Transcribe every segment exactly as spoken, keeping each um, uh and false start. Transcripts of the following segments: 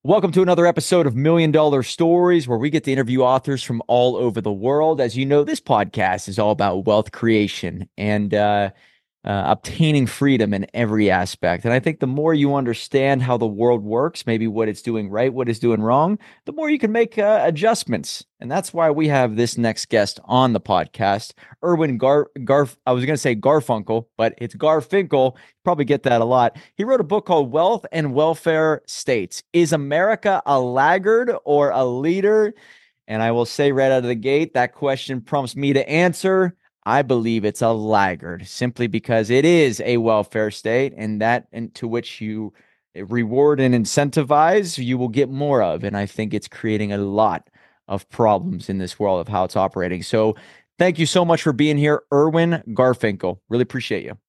Welcome to another episode of Million Dollar Stories, where we get to interview authors from all over the world. As you know, this podcast is all about wealth creation and uh, uh, obtaining freedom in every aspect. And I think the more you understand how the world works, maybe what it's doing right, what it's doing wrong, the more you can make uh, adjustments. And that's why we have this next guest on the podcast, Erwin Gar Garf. I was going to say Garfunkel, but it's Garfinkel. Probably get that a lot. He wrote a book called Wealth and Welfare States. Is America a laggard or a leader? And I will say right out of the gate, that question prompts me to answer. I believe it's a laggard simply because it is a welfare state, and that into which you reward and incentivize, you will get more of. And I think it's creating a lot of problems in this world of how it's operating. So thank you so much for being here, Erwin Garfinkel. Really appreciate you.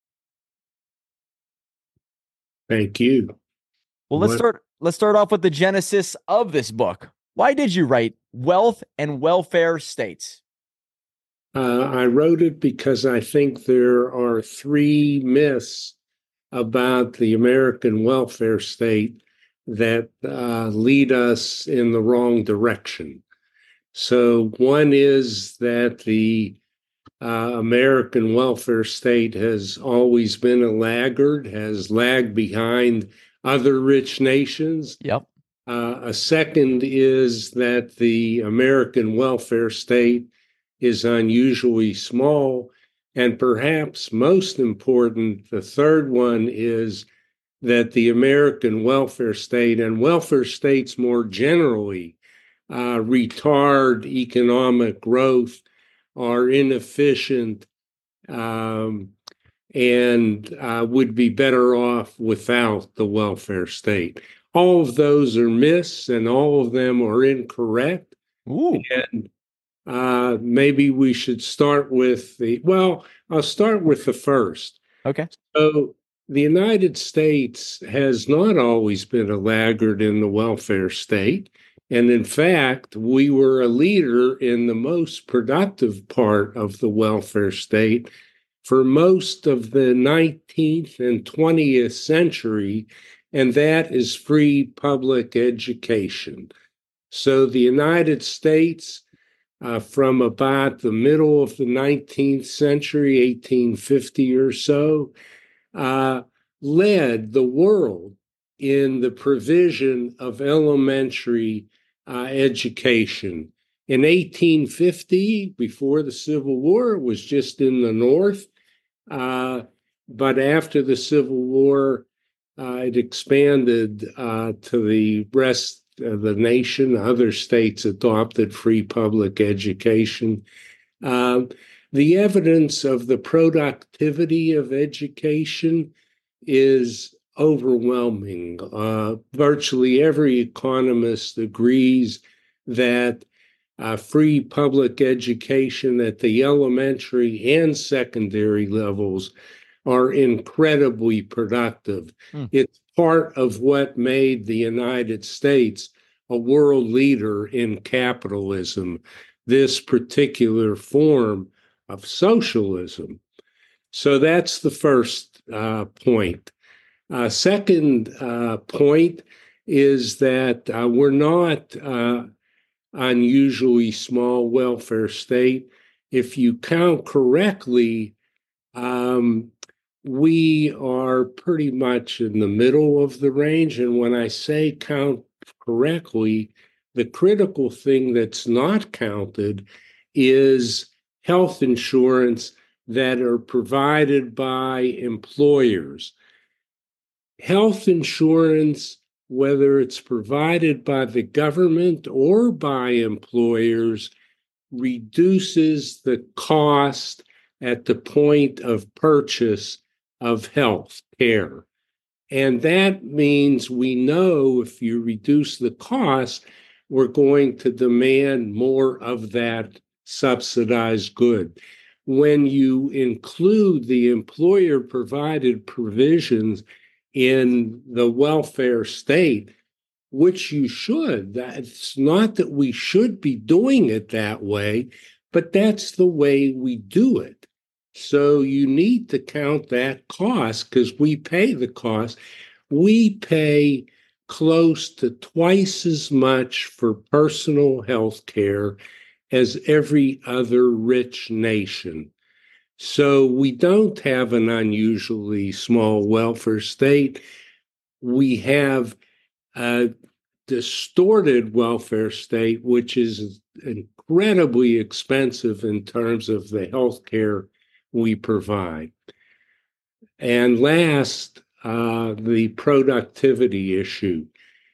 Thank you. Well, let's What start let's start off with the genesis of this book. Why did you write Wealth and Welfare States? uh, I wrote it because I think there are three myths about the American welfare state that uh, lead us in the wrong direction. So, one is that the uh, American welfare state has always been a laggard, has lagged behind other rich nations. Yep. Uh, a second is that the American welfare state is unusually small. And perhaps most important, the third one is that the American welfare state and welfare states more generally uh, retard economic growth, are inefficient, um, and uh, would be better off without the welfare state. All of those are myths and all of them are incorrect. Ooh. And uh, maybe we should start with the, well, I'll start with the first. Okay. So the United States has not always been a laggard in the welfare state. And in fact, we were a leader in the most productive part of the welfare state for most of the nineteenth and twentieth century, and that is free public education. So the United States, uh, from about the middle of the nineteenth century, eighteen fifty or so, uh, led the world in the provision of elementary uh, education. In eighteen fifty, before the Civil War, it was just in the North. Uh, but after the Civil War, uh, it expanded uh, to the rest of the nation. Other states adopted free public education. Uh, the evidence of the productivity of education is overwhelming. Uh, virtually every economist agrees that uh, free public education at the elementary and secondary levels are incredibly productive. Hmm. It's part of what made the United States a world leader in capitalism, this particular form of socialism. So that's the first uh, point. Uh, second uh, point is that uh, we're not uh, unusually small welfare state. If you count correctly, um, we are pretty much in the middle of the range. And when I say count correctly, the critical thing that's not counted is health insurance that are provided by employers. Health insurance, whether it's provided by the government or by employers, reduces the cost at the point of purchase of health care. And that means we know if you reduce the cost, we're going to demand more of that subsidized good. When you include the employer provided provisions in the welfare state, which you should, it's not that we should be doing it that way, but that's the way we do it. So you need to count that cost because we pay the cost. We pay close to twice as much for personal health care as every other rich nation. So we don't have an unusually small welfare state. We have a distorted welfare state, which is incredibly expensive in terms of the health care we provide. And last, uh, the productivity issue.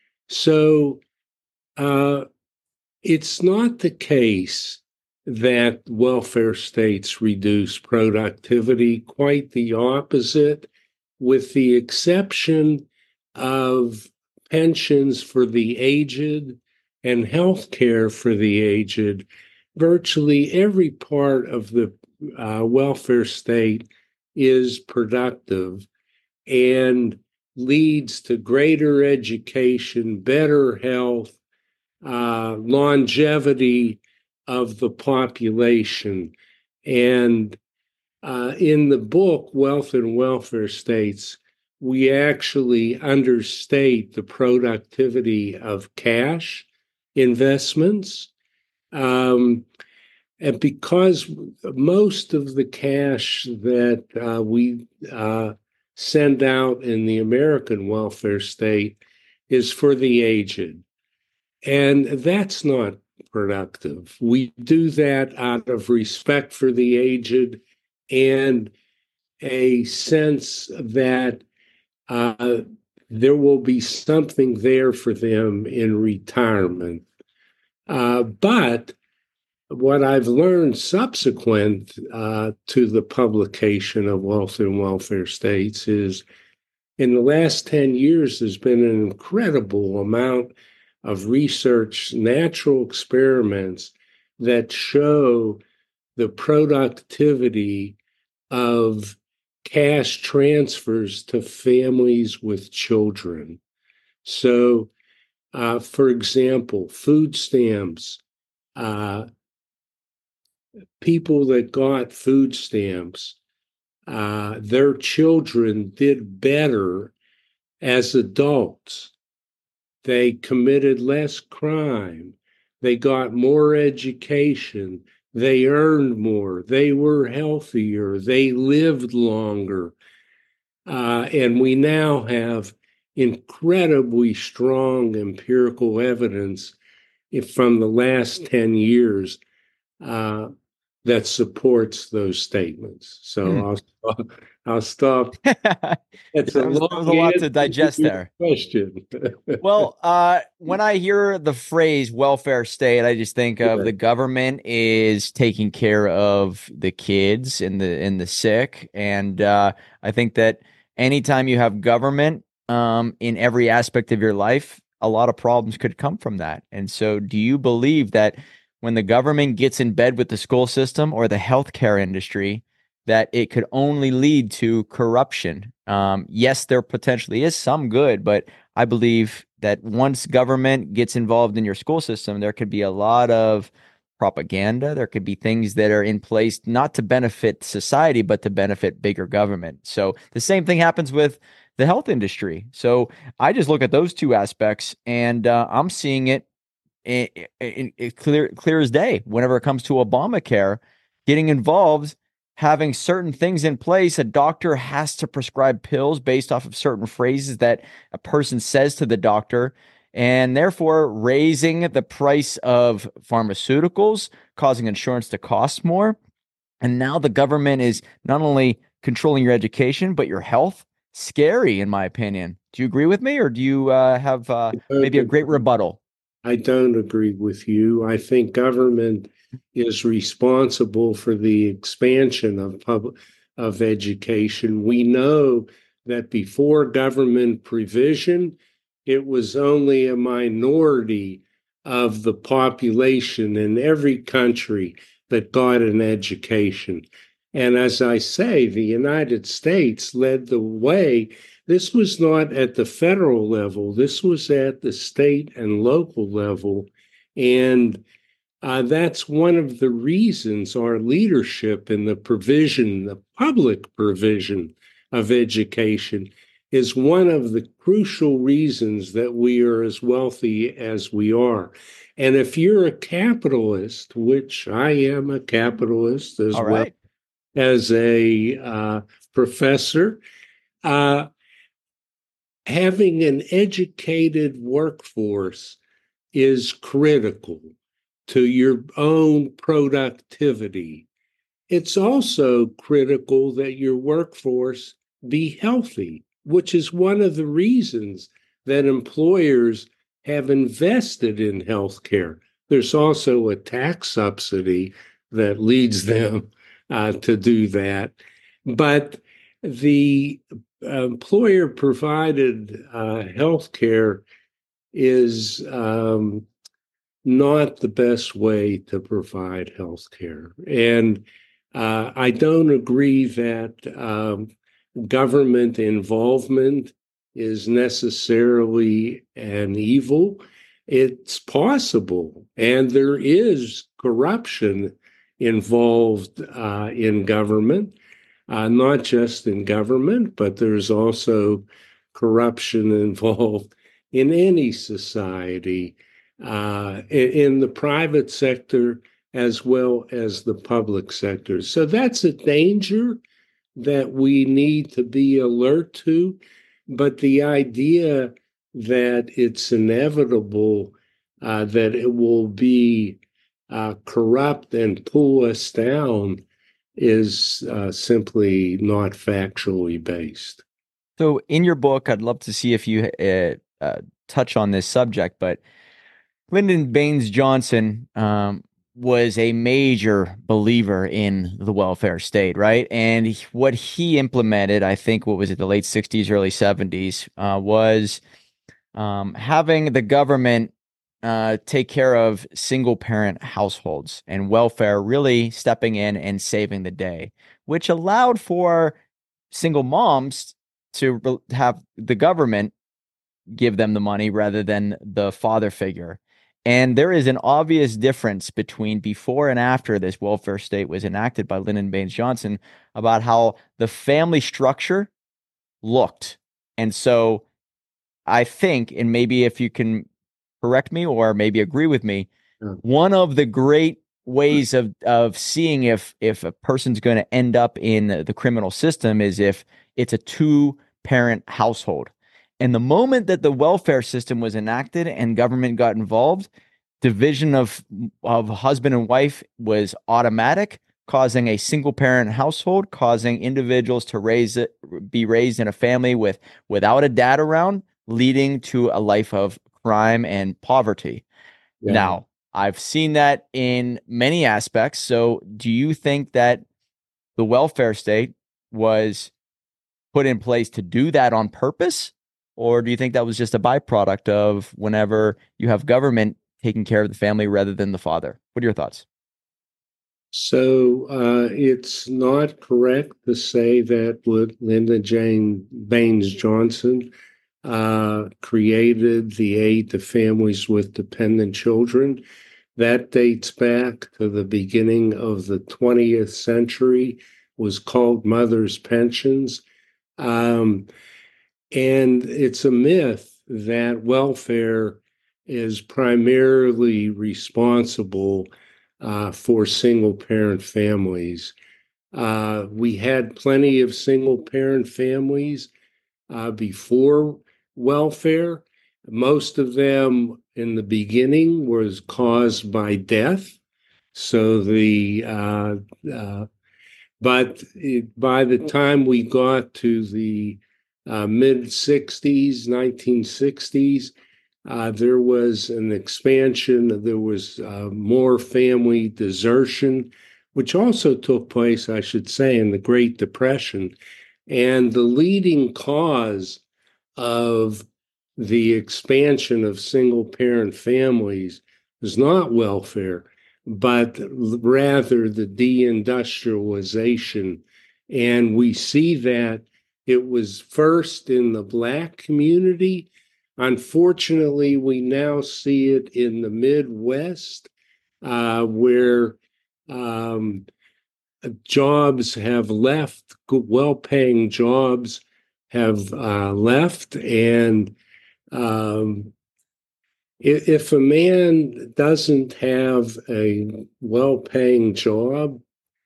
So uh, it's not the case that welfare states reduce productivity, quite the opposite, with the exception of pensions for the aged and health care for the aged. Virtually every part of the uh, welfare state is productive and leads to greater education, better health, uh, longevity of the population. And uh, in the book, Wealth and Welfare States, we actually understate the productivity of cash investments. Um, and because most of the cash that uh, we uh, send out in the American welfare state is for the aged. And that's not productive. We do that out of respect for the aged and a sense that uh, there will be something there for them in retirement. Uh, but what I've learned subsequent uh, to the publication of Wealth and Welfare States is in the last ten years, there's been an incredible amount of research, natural experiments that show the productivity of cash transfers to families with children. So, uh, for example, food stamps, uh, people that got food stamps, uh, their children did better as adults. They committed less crime. They got more education. They earned more. They were healthier. They lived longer. Uh, and we now have incredibly strong empirical evidence from the last ten years uh, that supports those statements. So hmm. I'll, I'll stop. It's a, was, long a lot to digest there. Question. Well, uh, when I hear the phrase welfare state, I just think of yeah. the government is taking care of the kids and the and the sick, and uh, I think that anytime you have government um, in every aspect of your life, a lot of problems could come from that. And so, do you believe that when the government gets in bed with the school system or the healthcare industry, that it could only lead to corruption? Um, yes, there potentially is some good, but I believe that once government gets involved in your school system, there could be a lot of propaganda. There could be things that are in place not to benefit society, but to benefit bigger government. So the same thing happens with the health industry. So I just look at those two aspects, and uh, I'm seeing it in, in, in clear, clear as day. Whenever it comes to Obamacare, getting involved, having certain things in place, a doctor has to prescribe pills based off of certain phrases that a person says to the doctor, and therefore raising the price of pharmaceuticals, causing insurance to cost more. And now the government is not only controlling your education, but your health. Scary, in my opinion. Do you agree with me, or do you uh, have uh, maybe a great rebuttal? I don't agree with you. I think government is responsible for the expansion of public of education. We know that before government provision, it was only a minority of the population in every country that got an education. And as I say, the United States led the way. This was not at the federal level. This was at the state and local level. And uh, that's one of the reasons our leadership in the provision, the public provision of education is one of the crucial reasons that we are as wealthy as we are. And if you're a capitalist, which I am a capitalist as All well right. as a uh, professor, uh, having an educated workforce is critical to your own productivity. It's also critical that your workforce be healthy, which is one of the reasons that employers have invested in healthcare. There's also a tax subsidy that leads them uh, to do that. But the employer provided uh, healthcare is um, not the best way to provide healthcare. And uh, I don't agree that um, government involvement is necessarily an evil. It's possible, and there is corruption involved uh, in government, uh, not just in government, but there's also corruption involved in any society, uh, in, in the private sector as well as the public sector. So that's a danger that we need to be alert to. But the idea that it's inevitable uh, that it will be uh, corrupt and pull us down is uh, simply not factually based. So in your book, I'd love to see if you uh, uh, touch on this subject, but Lyndon Baines Johnson um, was a major believer in the welfare state, right? And he- what he implemented, I think, what was it, the late sixties, early seventies, uh, was um, having the government uh, take care of single parent households and welfare, really stepping in and saving the day, which allowed for single moms to re- have the government give them the money rather than the father figure. And there is an obvious difference between before and after this welfare state was enacted by Lyndon Baines Johnson about how the family structure looked. And so I think, and maybe if you can correct me or maybe agree with me, Yeah. one of the great ways of of seeing if if a person's going to end up in the criminal system is if it's a two parent household. And the moment that the welfare system was enacted and government got involved, division of of husband and wife was automatic, causing a single parent household, causing individuals to raise it, be raised in a family with without a dad around, leading to a life of crime and poverty. Yeah. Now, I've seen that in many aspects. So, do you think that the welfare state was put in place to do that on purpose? Or do you think that was just a byproduct of whenever you have government taking care of the family rather than the father? What are your thoughts? So uh, it's not correct to say that Linda Jane Baines Johnson uh, created the aid to families with dependent children. That dates back to the beginning of the twentieth century, was called Mother's Pensions. Um, and it's a myth that welfare is primarily responsible uh, for single parent families. Uh, we had plenty of single parent families uh, before welfare. Most of them in the beginning was caused by death. So the uh, uh, but it, by the time we got to the uh, mid sixties, nineteen sixties, uh, there was an expansion. There was uh, more family desertion, which also took place, I should say, in the Great Depression. And the leading cause of the expansion of single parent families was not welfare, but rather the deindustrialization. And we see that it was first in the Black community. Unfortunately, we now see it in the Midwest, uh, where um, jobs have left, well paying jobs have uh, left. And um, if, if a man doesn't have a well-paying job,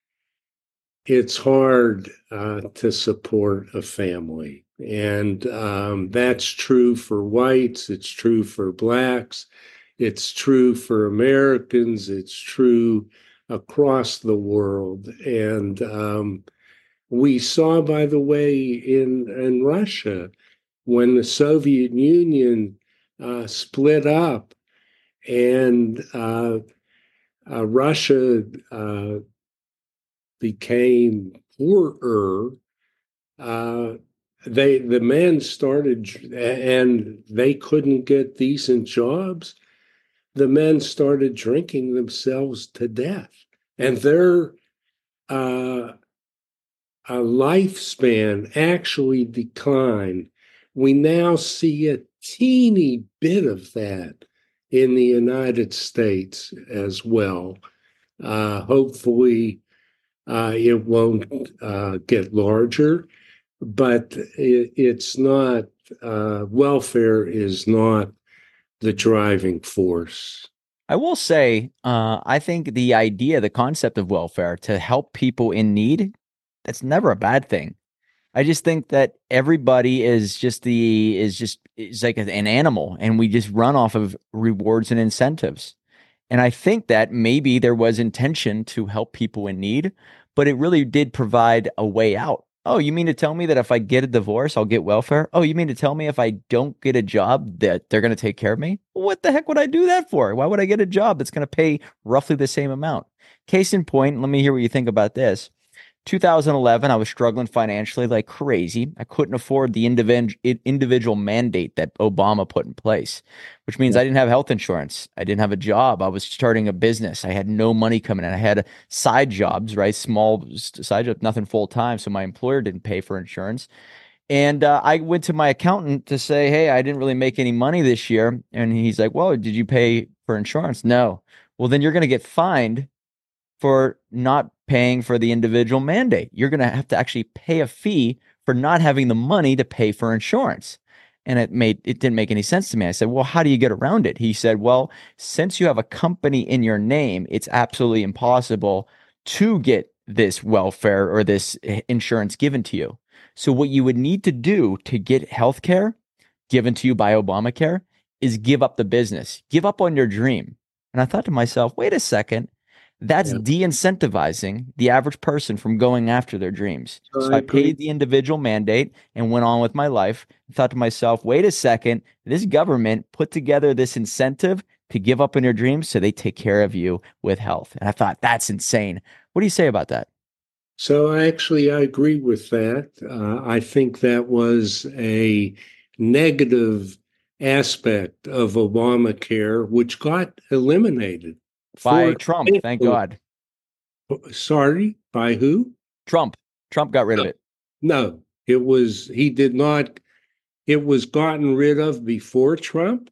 it's hard uh, to support a family. And um, that's true for whites, it's true for blacks, it's true for Americans, it's true across the world. And um, we saw, by the way, in, in Russia, when the Soviet Union uh, split up and uh, uh, Russia uh, became poorer, uh, they the men started, and they couldn't get decent jobs. The men started drinking themselves to death, and their uh, a lifespan actually declined. We now see a teeny bit of that in the United States as well. Uh, hopefully, uh, it won't uh, get larger, but it, it's not, uh, welfare is not the driving force. I will say, uh, I think the idea, the concept of welfare to help people in need, that's never a bad thing. I just think that everybody is just the is just is like an animal, and we just run off of rewards and incentives. And I think that maybe there was intention to help people in need, but it really did provide a way out. Oh, you mean to tell me that if I get a divorce, I'll get welfare? Oh, you mean to tell me if I don't get a job that they're going to take care of me? What the heck would I do that for? Why would I get a job that's going to pay roughly the same amount? Case in point, let me hear what you think about this. two thousand eleven, I was struggling financially like crazy. I couldn't afford the individual individual mandate that Obama put in place, which means Yeah. I didn't have health insurance. I didn't have a job. I was starting a business. I had no money coming in. I had side jobs, right? Small side jobs, nothing full time. So my employer didn't pay for insurance. And uh, I went to my accountant to say, hey, I didn't really make any money this year. And he's like, well, did you pay for insurance? No. Well, then you're going to get fined for not paying for the individual mandate. You're going to have to actually pay a fee for not having the money to pay for insurance. And it made it didn't make any sense to me. I said, well, how do you get around it? He said, well, since you have a company in your name, it's absolutely impossible to get this welfare or this insurance given to you. So what you would need to do to get health care given to you by Obamacare is give up the business, give up on your dream. And I thought to myself, wait a second. That's Yeah. de-incentivizing the average person from going after their dreams. So So I I agree. paid the individual mandate and went on with my life. I thought to myself, wait a second, this government put together this incentive to give up on your dreams so they take care of you with health. And I thought, that's insane. What do you say about that? So actually, I agree with that. Uh, I think that was a negative aspect of Obamacare, which got eliminated. By For Trump, thank example, God. sorry, by who? Trump. Trump got rid of No, it. no, it was, he did not, it was gotten rid of before Trump.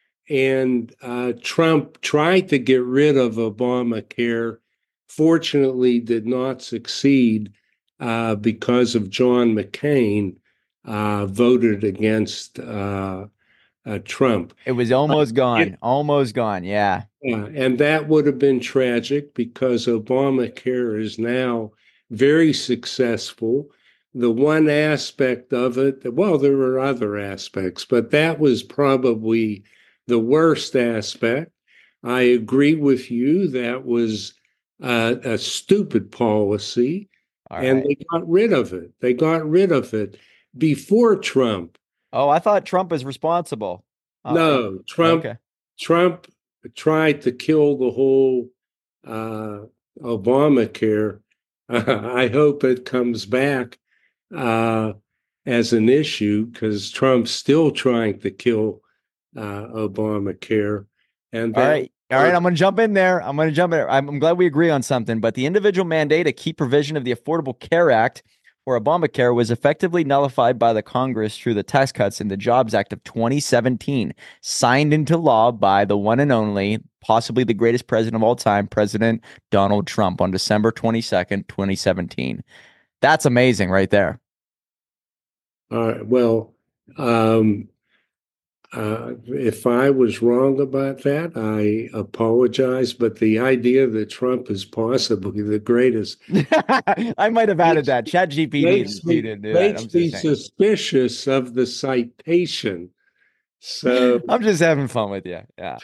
And uh, Trump tried to get rid of Obamacare, fortunately, did not succeed uh, because of John McCain uh, voted against uh, uh, Trump. It was But almost it, gone. Almost gone. Yeah. yeah, and that would have been tragic because Obamacare is now very successful. The one aspect of it, well, there were other aspects, but that was probably the worst aspect. I agree with you. That was uh, a stupid policy, All and right. they got rid of it. They got rid of it before Trump. Oh, I thought Trump was responsible. Uh, uh, No, Trump okay. Trump tried to kill the whole uh, Obamacare. Uh, I hope it comes back uh, as an issue because Trump's still trying to kill uh, Obamacare, and All that right. All right. I'm going to jump in there. I'm going to jump in. I'm, I'm glad we agree on something. But the individual mandate, a key provision of the Affordable Care Act or Obamacare, was effectively nullified by the Congress through the Tax Cuts and the Jobs Act of twenty seventeen, signed into law by the one and only, possibly the greatest president of all time, President Donald Trump, on December twenty-second, twenty seventeen. That's amazing right there. Uh, well, um, uh, if I was wrong about that, I apologize. But the idea that Trump is possibly the greatest I might have added makes, that. Chat G P T makes didn't, he me didn't do that. I'm makes me just saying. suspicious of the citation. So, I'm just having fun with you. Yeah.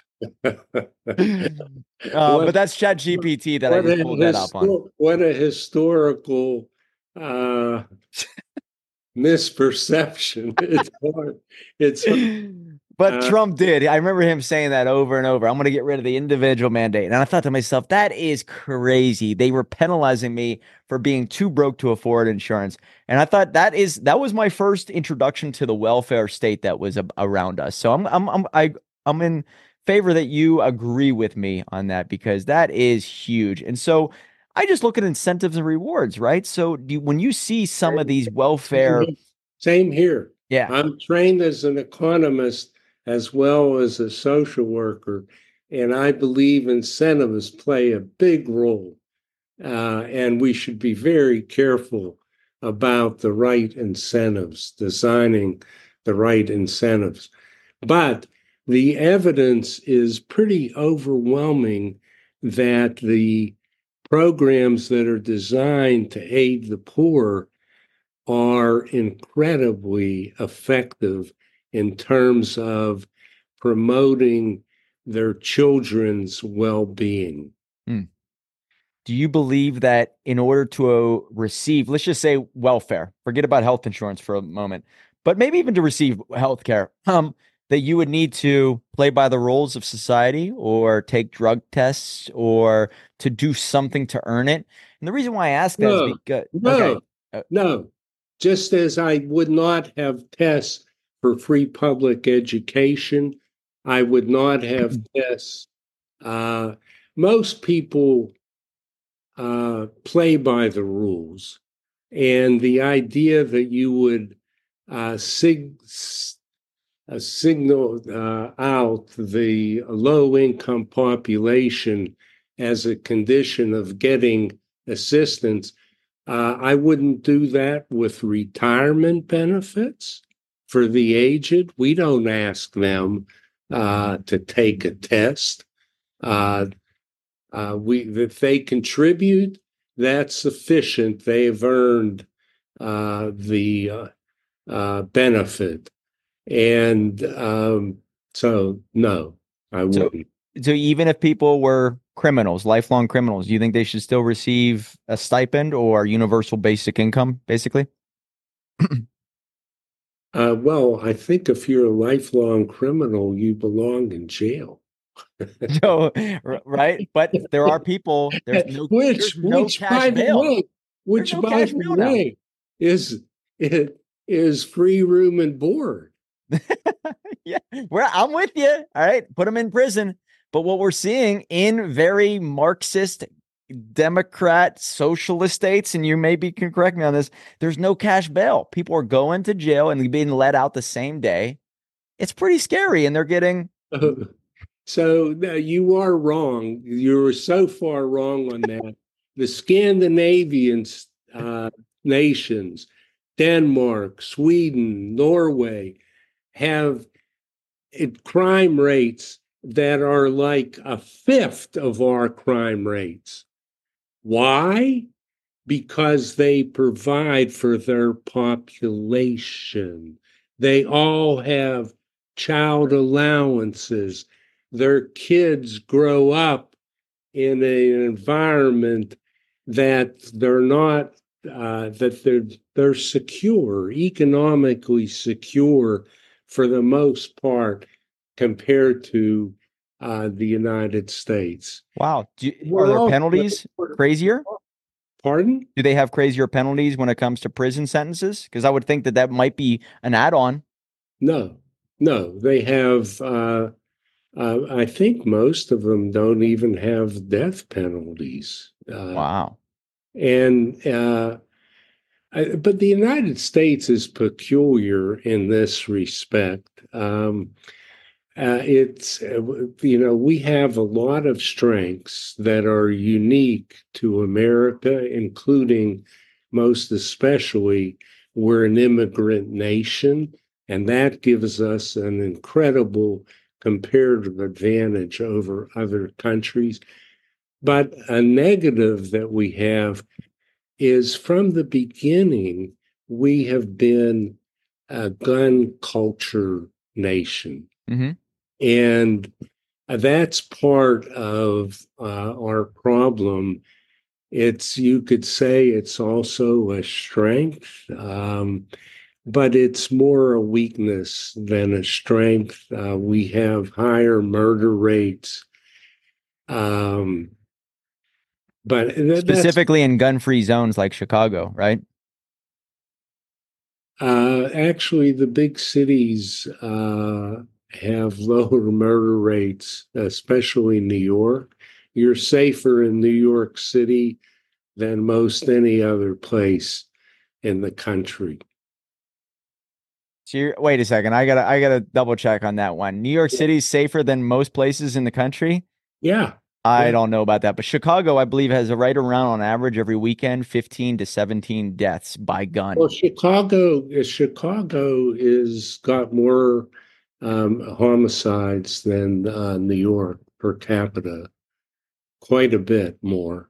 Uh, what but that's Chat G P T that I what just a pulled that up on. histo- what a historical uh, misperception. It's hard. It's But uh, Trump did. I remember him saying that over and over. I'm going to get rid of the individual mandate. And I thought to myself, that is crazy. They were penalizing me for being too broke to afford insurance. And I thought that is that was my first introduction to the welfare state that was a, around us. So I'm I'm I'm I I'm in favor that you agree with me on that because that is huge. And so I just look at incentives and rewards, right? So do you, when you see some of these same welfare, here. Same here. yeah. I'm trained as an economist as well as a social worker, and I believe incentives play a big role. Uh, and we should be very careful about the right incentives, designing the right incentives. But the evidence is pretty overwhelming that the programs that are designed to aid the poor are incredibly effective in terms of promoting their children's well-being. Hmm. Do you believe that in order to uh, receive, let's just say welfare, forget about health insurance for a moment, but maybe even to receive health care, um, that you would need to play by the rules of society or take drug tests or to do something to earn it? And the reason why I ask that is No, because, okay, no, uh, no. Just as I would not have tests for free public education, I would not have tests. Uh, most people uh, play by the rules. And the idea that you would uh, sig- uh, signal uh, out the low income population as a condition of getting assistance, uh, I wouldn't do that with retirement benefits for the aged. We don't ask them uh, to take a test. Uh, uh, we if they contribute, that's sufficient. They've earned uh, the uh, uh, benefit, and um, so no, I so, wouldn't. so even if people were criminals, lifelong criminals, do you think they should still receive a stipend or universal basic income, basically? Uh, well, I think if you're a lifelong criminal, you belong in jail. So, r- right. But there are people, there's no, which, there's no which, cash by the bail. way, There's which, no by cash the bail now. way, is it is free room and board. Yeah, we're, I'm with you. All right. Put them in prison. But what we're seeing in very Marxist, Democrat, socialist states, and you maybe can correct me on this, there's no cash bail. People are going to jail and being let out the same day. It's pretty scary. And they're getting, So no, you are wrong. You're so far wrong on that. The Scandinavian uh, nations, Denmark, Sweden, Norway, have it, crime rates that are like a fifth of our crime rates. Why? Because they provide for their population. They all have child allowances. Their kids grow up in an environment that they're not uh, that they're they're secure, economically secure for the most part compared to uh, the United States. wow. Do you, are We're there all penalties crazier? pardon? Do they have crazier penalties when it comes to prison sentences? Because I would think that that might be an add-on. No, no, they have. Uh, uh, I think most of them don't even have death penalties, uh, Wow. and uh, I, but the United States is peculiar in this respect. Um, uh, it's uh, you know we have a lot of strengths that are unique to America, including most especially we're an immigrant nation, and that gives us an incredible comparative advantage over other countries. But a negative that we have is from the beginning, we have been a gun culture nation. Mm-hmm. And that's part of uh, our problem. It's, you could say it's also a strength, um, but it's more a weakness than a strength. Uh, we have higher murder rates. Um, but th- that's Specifically in gun-free zones like Chicago, right? uh, actually the big cities uh, have lower murder rates, especially New York. You're safer in New York City than most any other place in the country. So you're, wait a second. I gotta I gotta double check on that one. New York Yeah, City's safer than most places in the country. yeah. I Yeah. don't know about that, but Chicago, I believe, has a right around on average every weekend, fifteen to seventeen deaths by Well, gun. Chicago, Chicago is got more um, homicides than uh, New York per capita, quite a bit more.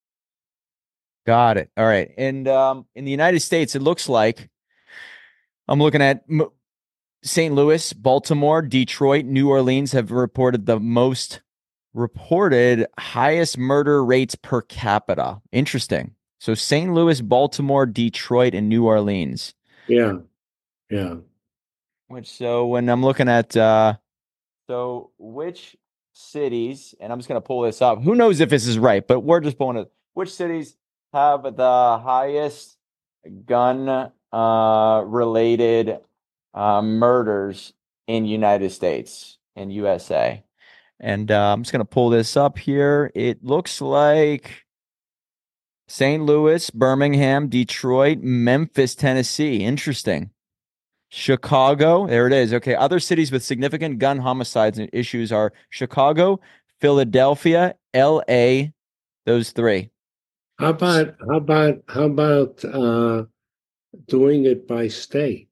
Got it. All right. And um, in the United States, it looks like I'm looking at m- Saint Louis, Baltimore, Detroit, New Orleans have reported the most reported highest murder rates per capita. Interesting. So Saint Louis, Baltimore, Detroit, and New Orleans. Yeah, yeah. Which so when I'm looking at uh so which cities, and I'm just gonna pull this up. Who knows if this is right, but we're just pulling it. Which cities have the highest gun uh related uh murders in United States in U S A? And uh, I'm just gonna pull this up here. It looks like Saint Louis, Birmingham, Detroit, Memphis, Tennessee. Interesting. Chicago, there it is. Okay, other cities with significant gun homicides and issues are Chicago, Philadelphia, L A, those three. How S- about how about how about uh, doing it by state?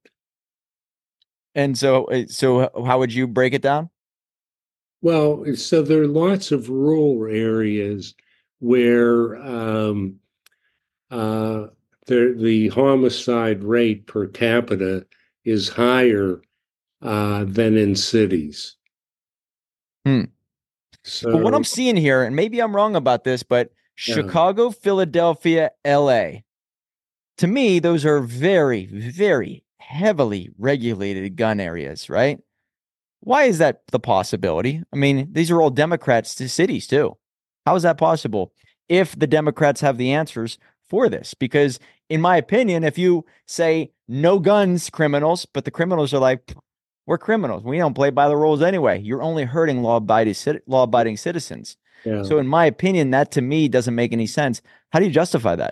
And so, uh, so how would you break it down? Well, so there are lots of rural areas where um, uh, the the homicide rate per capita is higher uh, than in cities. Hmm. But what I'm So, seeing here, and maybe I'm wrong about this, but yeah. Chicago, Philadelphia, L A, to me, those are very, very heavily regulated gun areas, right? Why is that the possibility? I mean, these are all Democrats to cities too. How is that possible if the Democrats have the answers for this? Because, in my opinion, if you say no guns, criminals, but the criminals are like, we're criminals. We don't play by the rules anyway. You're only hurting law-abiding law-abiding citizens. Yeah. So, in my opinion, that to me doesn't make any sense. How do you justify that?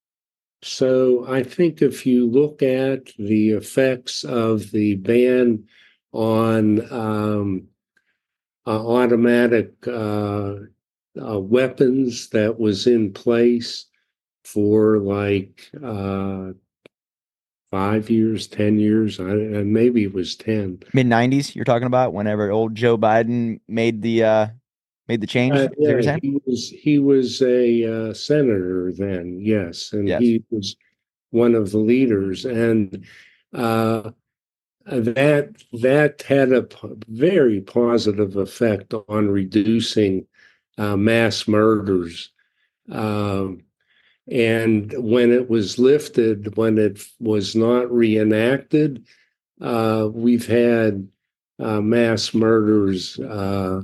So I think if you look at the effects of the ban on um, uh, automatic uh, uh, weapons that was in place for like uh, five years, ten years, I, uh, maybe it was ten. Mid nineties, you're talking about whenever old Joe Biden made the uh made the change. Uh, Is that what yeah, you're saying? he was he was a uh, senator then, yes, and Yes. he was one of the leaders, and uh, that that had a p- very positive effect on reducing uh, mass murders. Um, and when it was lifted, when it was not reenacted, uh, we've had uh, mass murders. Uh,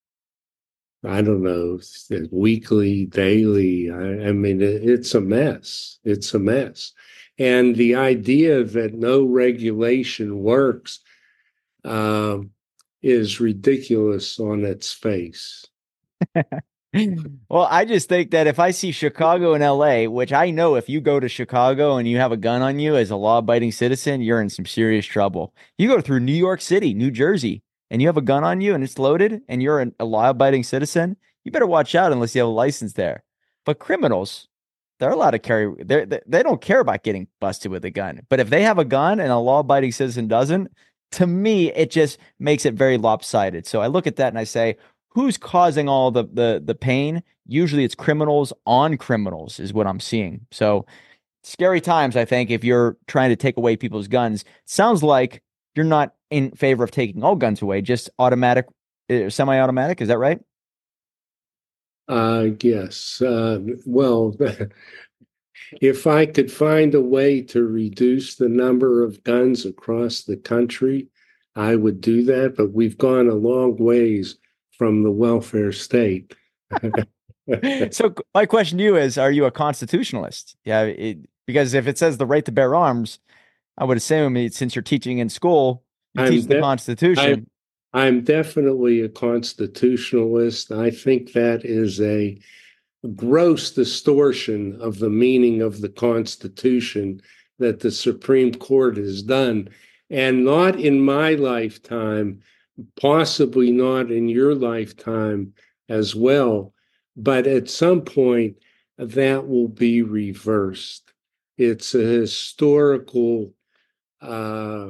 I don't know, weekly, daily. I, I mean, it, it's a mess. It's a mess. And the idea that no regulation works um, is ridiculous on its face. Well, I just think that if I see Chicago and L A, which I know if you go to Chicago and you have a gun on you as a law-abiding citizen, you're in some serious trouble. You go through New York City, New Jersey, and you have a gun on you and it's loaded and you're an, a law-abiding citizen, you better watch out unless you have a license there. But criminals, they're allowed to carry. They they don't care about getting busted with a gun. But if they have a gun and a law-abiding citizen doesn't, to me, it just makes it very lopsided. So I look at that and I say, who's causing all the the the pain? Usually, it's criminals on criminals, is what I'm seeing. So scary times, I think, if you're trying to take away people's guns. Sounds like you're not in favor of taking all guns away, just automatic, uh, semi-automatic. Is that right? Uh, yes. Uh, well, if I could find a way to reduce the number of guns across the country, I would do that. But we've gone a long ways from the welfare state. So my question to you is, are you a constitutionalist? Yeah, it, because if it says the right to bear arms, I would assume it, since you're teaching in school, you I'm teach the de- I'm, Constitution. I'm definitely a constitutionalist. I think that is a gross distortion of the meaning of the Constitution that the Supreme Court has done. And not in my lifetime, possibly not in your lifetime as well. But at some point, that will be reversed. It's a historical, uh,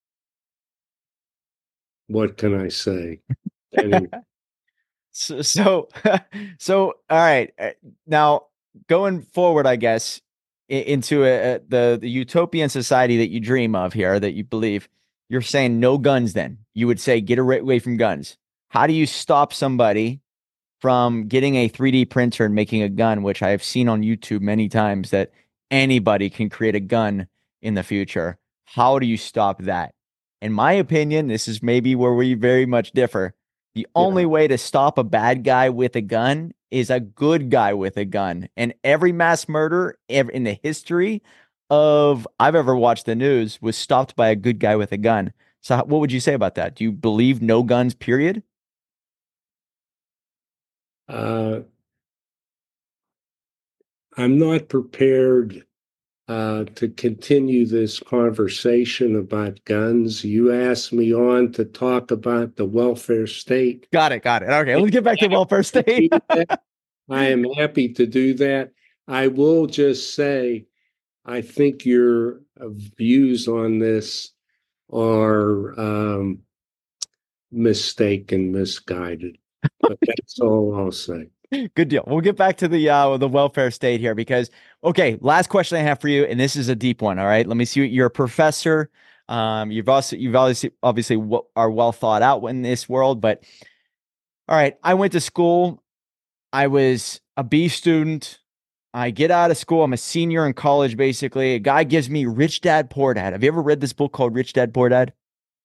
what can I say? Anyway. So, so, so, all right. uh, Now, going forward, I guess, i- into a, a, the the utopian society that you dream of here, that you believe, you're saying no guns. Then you would say get away away from guns. How do you stop somebody from getting a three D printer and making a gun, which I have seen on YouTube many times that anybody can create a gun in the future? How do you stop that? In my opinion, this is maybe where we very much differ. The only Yeah. way to stop a bad guy with a gun is a good guy with a gun. And every mass murder ever in the history of I've ever watched the news was stopped by a good guy with a gun. So, what would you say about that? Do you believe no guns, period? Uh, I'm not prepared uh, to continue this conversation about guns. You asked me on to talk about the welfare state. Got it. Got it. Okay. Let's get back to welfare state. I am happy to do that. I will just say, I think your views on this are um, mistaken, misguided. But that's all I'll say. Good deal. We'll get back to the uh the welfare state here because okay, last question I have for you, and this is a deep one. All right, let me see. You're a professor. Um, you've also you've obviously obviously w- are well thought out in this world, but all right, I went to school. I was a B student. I get out of school. I'm a senior in college, basically. A guy gives me Rich Dad Poor Dad. Have you ever read this book called Rich Dad Poor Dad?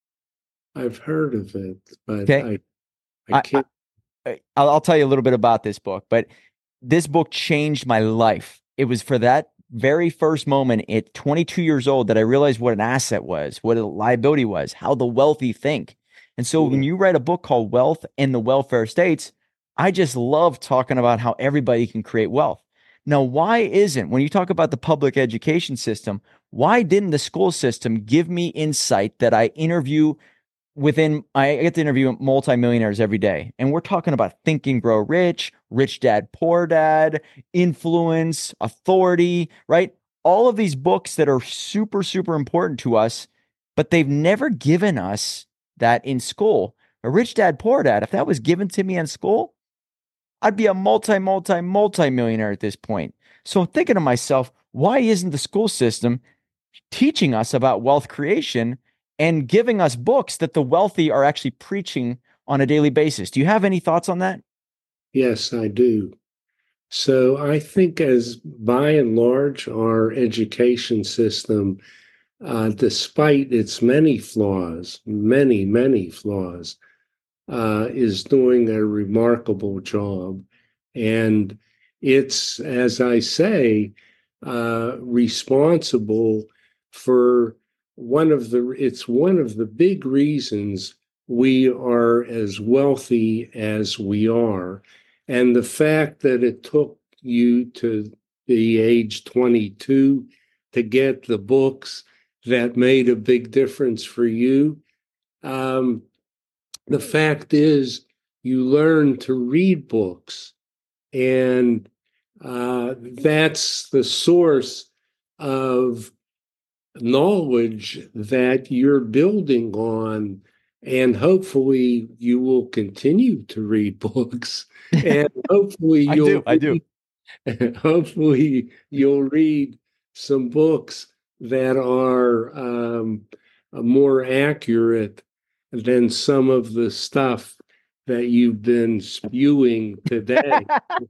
I've heard of it, but Okay. I I I, can't. I I'll, I'll tell you a little bit about this book, but this book changed my life. It was for that very first moment at twenty-two years old that I realized what an asset was, what a liability was, how the wealthy think. And so Yeah. when you write a book called Wealth and the Welfare States, I just love talking about how everybody can create wealth. Now, why isn't, when you talk about the public education system, why didn't the school system give me insight that I interview within I get to interview multimillionaires every day, and we're talking about Think and Grow Rich, Rich Dad Poor Dad, influence, authority, right? All of these books that are super super important to us, but they've never given us that in school. A Rich Dad Poor Dad, if that was given to me in school, I'd be a multi multi multi millionaire at this point. So I'm thinking to myself, why isn't the school system teaching us about wealth creation and giving us books that the wealthy are actually preaching on a daily basis? Do you have any thoughts on that? Yes, I do. So I think, as by and large, our education system, uh, despite its many flaws, many, many flaws, uh, is doing a remarkable job. And it's, as I say, uh, responsible for one of the, it's one of the big reasons we are as wealthy as we are. And the fact that it took you to the age twenty-two to get the books that made a big difference for you. Um, the fact is, you learn to read books, and uh, that's the source of knowledge that you're building on. And hopefully you will continue to read books. And hopefully I do. you'll I do. read, hopefully you'll read some books that are um, more accurate than some of the stuff that you've been spewing today.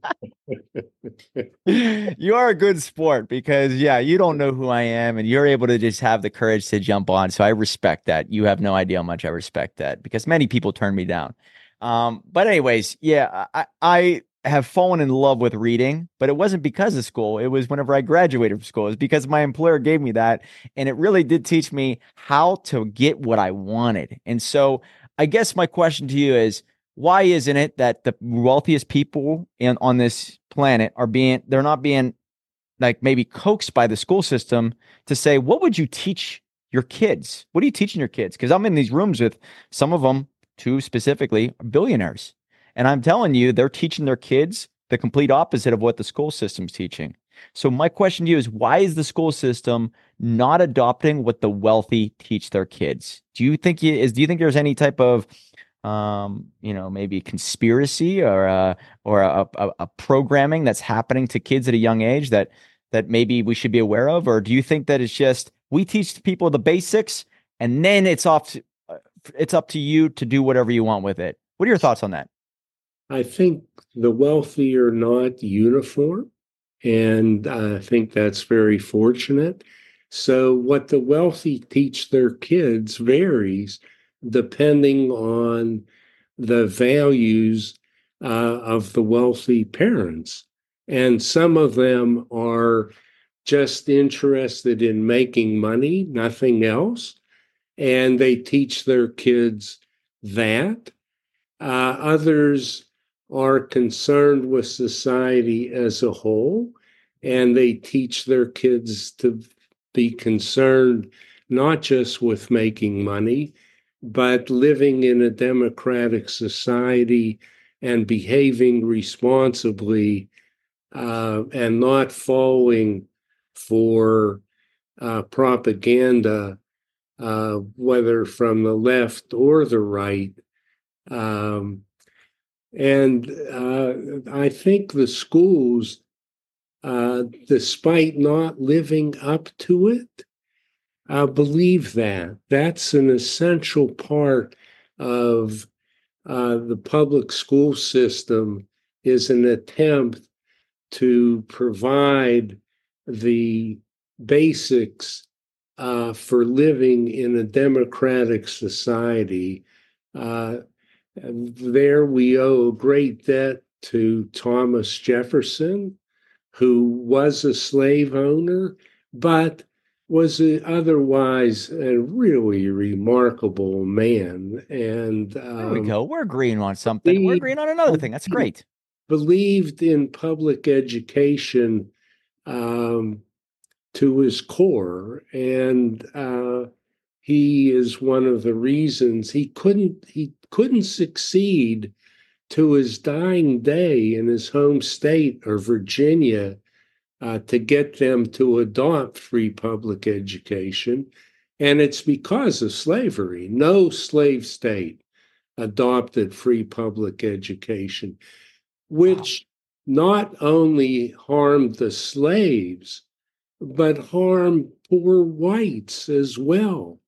You are a good sport because, yeah, you don't know who I am and you're able to just have the courage to jump on. So I respect that. You have no idea how much I respect that because many people turn me down. Um, but, anyways, yeah, I, I have fallen in love with reading, but it wasn't because of school. It was whenever I graduated from school. It was because my employer gave me that. And it really did teach me how to get what I wanted. And so I guess my question to you is, why isn't it that the wealthiest people in on this planet are being they're not being like maybe coaxed by the school system to say, what would you teach your kids? What are you teaching your kids? Because I'm in these rooms with some of them, two specifically, are billionaires. And I'm telling you, they're teaching their kids the complete opposite of what the school system's teaching. So my question to you is, why is the school system not adopting what the wealthy teach their kids? Do you think you, is do you think there's any type of um, you know, maybe conspiracy or a, or a, a, a programming that's happening to kids at a young age that that maybe we should be aware of? Or do you think that it's just we teach people the basics and then it's off to, uh, it's up to you to do whatever you want with it? What are your thoughts on that? I think the wealthy are not uniform, and I think that's very fortunate. So, what the wealthy teach their kids varies depending on the values uh, of the wealthy parents. And some of them are just interested in making money, nothing else. And they teach their kids that. Uh, others are concerned with society as a whole, and they teach their kids to be concerned not just with making money, but living in a democratic society and behaving responsibly uh, and not falling for uh, propaganda, uh, whether from the left or the right. Um, and uh, I think the schools, uh, despite not living up to it, uh, believe that. That's an essential part of uh, the public school system is an attempt to provide the basics uh, for living in a democratic society. Uh, there we owe a great debt to Thomas Jefferson, who was a slave owner, but was a, otherwise a really remarkable man. And There we um, go. We're agreeing on something. We're believed, agreeing on another thing. That's great. believed in public education um, to his core. And uh, he is one of the reasons he couldn't he couldn't succeed to his dying day in his home state of Virginia uh, to get them to adopt free public education. And it's because of slavery. No slave state adopted free public education, Wow. which not only harmed the slaves, but harmed poor whites as well.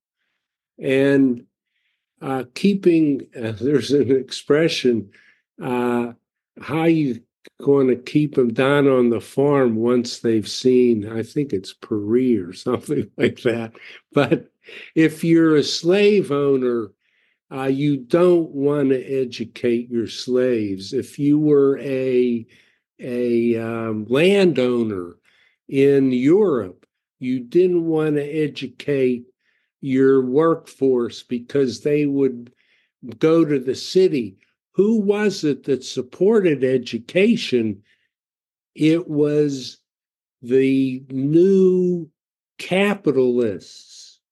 And uh, keeping, uh, there's an expression, uh, how you going to keep them down on the farm once they've seen, I think it's Paris or something like that. But if you're a slave owner, uh, you don't want to educate your slaves. If you were a a um, landowner in Europe, you didn't want to educate your workforce because they would go to the city. Who was it that supported education? It was the new capitalists.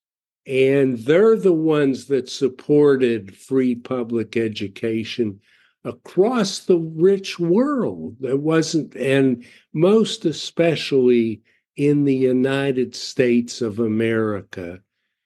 And they're the ones that supported free public education across the rich world. It wasn't, and most especially in the United States of America,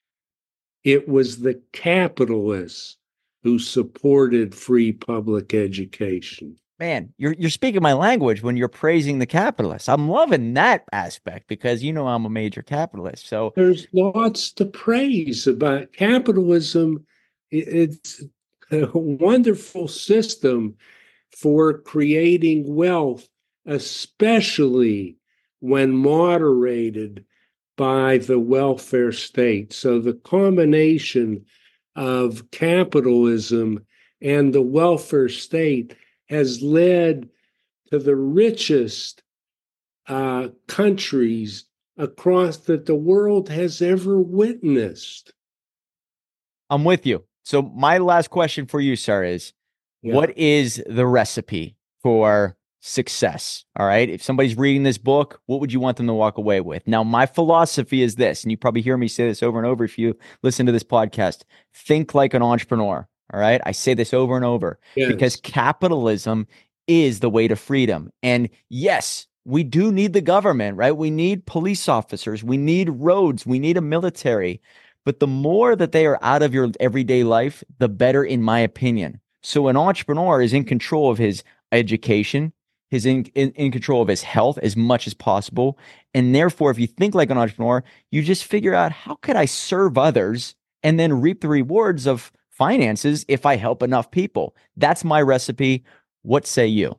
it was the capitalists who supported free public education. Man, you're you're speaking my language when you're praising the capitalists. I'm loving that aspect because you know I'm a major capitalist. So there's lots to praise about capitalism. It's a wonderful system for creating wealth, especially when moderated by the welfare state. So the combination of capitalism and the welfare state has led to the richest uh, countries across that the world has ever witnessed. I'm with you. So my last question for you, sir, is yeah. What is the recipe for success? All right. If somebody's reading this book, what would you want them to walk away with? Now, my philosophy is this, and you probably hear me say this over and over if you listen to this podcast: think like an entrepreneur. All right. I say this over and over yes. because capitalism is the way to freedom. And yes, we do need the government, right? We need police officers. We need roads. We need a military. But the more that they are out of your everyday life, the better, in my opinion. So an entrepreneur is in control of his education, his in, in, in control of his health as much as possible. And therefore, if you think like an entrepreneur, you just figure out, how could I serve others and then reap the rewards of finances if I help enough people? That's my recipe. What say you?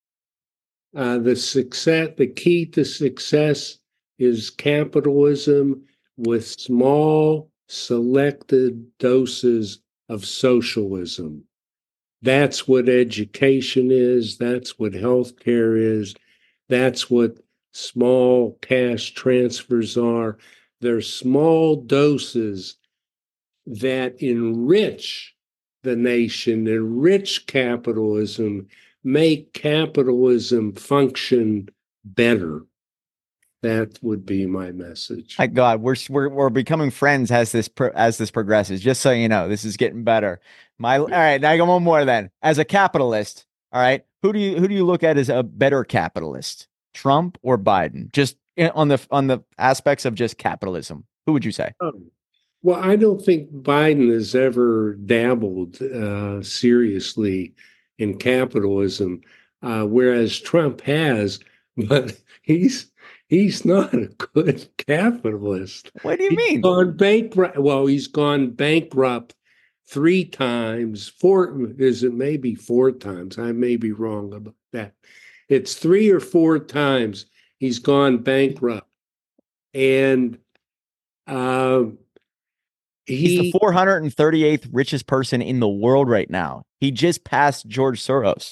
Uh, the success, the key to success is capitalism with small, selected doses of socialism. That's what education is. That's what healthcare is. That's what small cash transfers are. They're small doses that enrich the nation, enrich capitalism, make capitalism function better. That would be my message. My God, we're we're we're becoming friends as this pro, as this progresses. Just so you know, this is getting better. My all right, now I got one more. Then, as a capitalist, all right, who do you who do you look at as a better capitalist, Trump or Biden? Just on the on the aspects of just capitalism, who would you say? Oh. Well, I don't think Biden has ever dabbled uh, seriously in capitalism, uh, whereas Trump has. But he's he's not a good capitalist. What do you he's mean? Gone bankrupt. Well, he's gone bankrupt three times. Four is it maybe four times? I may be wrong about that. It's three or four times he's gone bankrupt, and. Uh, He's the four hundred thirty-eighth richest person in the world right now. He just passed George Soros.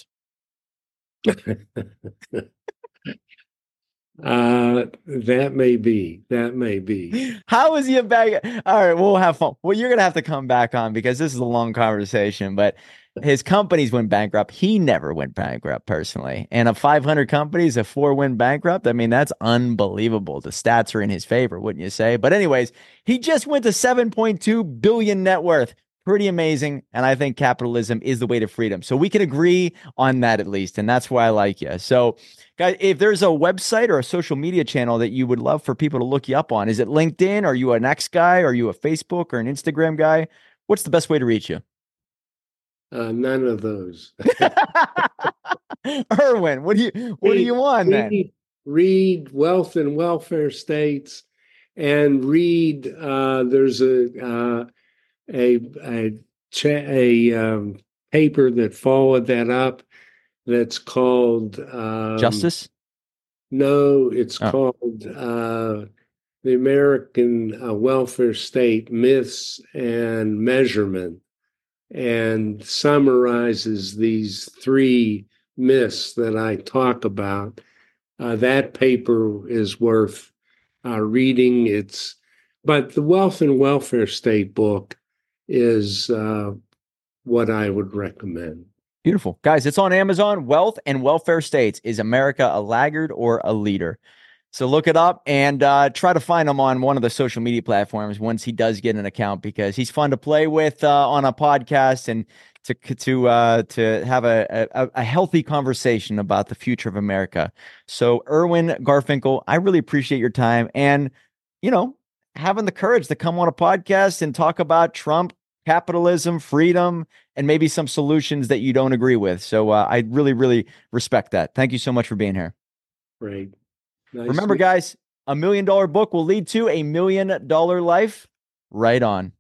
uh, that may be. That may be. How is he a bag? All right, we'll have fun. Well, you're going to have to come back on because this is a long conversation, but his companies went bankrupt. He never went bankrupt personally. And of five hundred companies, a four went bankrupt. I mean, that's unbelievable. The stats are in his favor, wouldn't you say? But anyways, he just went to seven point two billion net worth. Pretty amazing. And I think capitalism is the way to freedom. So we can agree on that at least. And that's why I like you. So guys, if there's a website or a social media channel that you would love for people to look you up on, is it LinkedIn? Are you an X guy? Are you a Facebook or an Instagram guy? What's the best way to reach you? Uh, none of those. Erwin, what do you what read, do you want read, then? Read Wealth and Welfare States, and read. Uh, there's a uh, a a, cha- a um, paper that followed that up. That's called um, Justice. No, it's oh. called uh, the American uh, Welfare State: Myths and Measurement. And summarizes these three myths that I talk about. Uh, that paper is worth uh, reading. It's, but the Wealth and Welfare State book is uh, what I would recommend. Beautiful. Guys, it's on Amazon. Wealth and Welfare States. Is America a laggard or a leader? So look it up and uh, try to find him on one of the social media platforms once he does get an account, because he's fun to play with uh, on a podcast and to to uh, to have a, a a healthy conversation about the future of America. So, Erwin Garfinkel, I really appreciate your time and, you know, having the courage to come on a podcast and talk about Trump, capitalism, freedom, and maybe some solutions that you don't agree with. So, uh, I really, really respect that. Thank you so much for being here. Great. Nice Remember, to- guys, a million dollar book will lead to a million dollar life. Right on.